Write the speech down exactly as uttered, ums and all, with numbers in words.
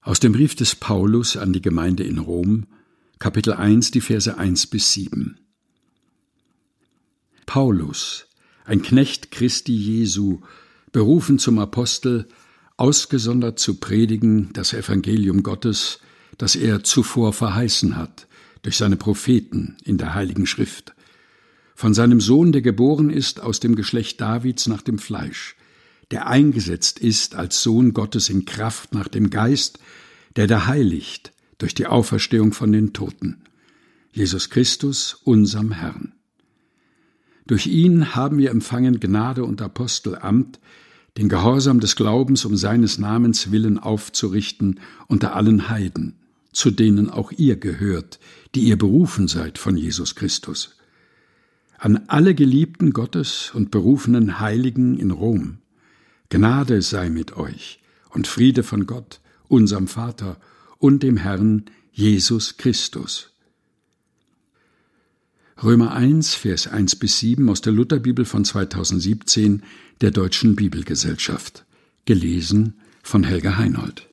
Aus dem Brief des Paulus an die Gemeinde in Rom, Kapitel eins, die Verse eins bis sieben. Paulus, ein Knecht Christi Jesu, berufen zum Apostel, ausgesondert zu predigen das Evangelium Gottes, das er zuvor verheißen hat, durch seine Propheten in der Heiligen Schrift, von seinem Sohn, der geboren ist aus dem Geschlecht Davids nach dem Fleisch, der eingesetzt ist als Sohn Gottes in Kraft nach dem Geist, der da heiligt durch die Auferstehung von den Toten, Jesus Christus, unserem Herrn. Durch ihn haben wir empfangen Gnade und Apostelamt, den Gehorsam des Glaubens um seines Namens willen aufzurichten unter allen Heiden, zu denen auch ihr gehört, die ihr berufen seid von Jesus Christus. An alle Geliebten Gottes und berufenen Heiligen in Rom, Gnade sei mit euch und Friede von Gott, unserem Vater und dem Herrn Jesus Christus. Römer eins, Vers eins bis sieben aus der Lutherbibel von zweitausendsiebzehn der Deutschen Bibelgesellschaft. Gelesen von Helga Heinold.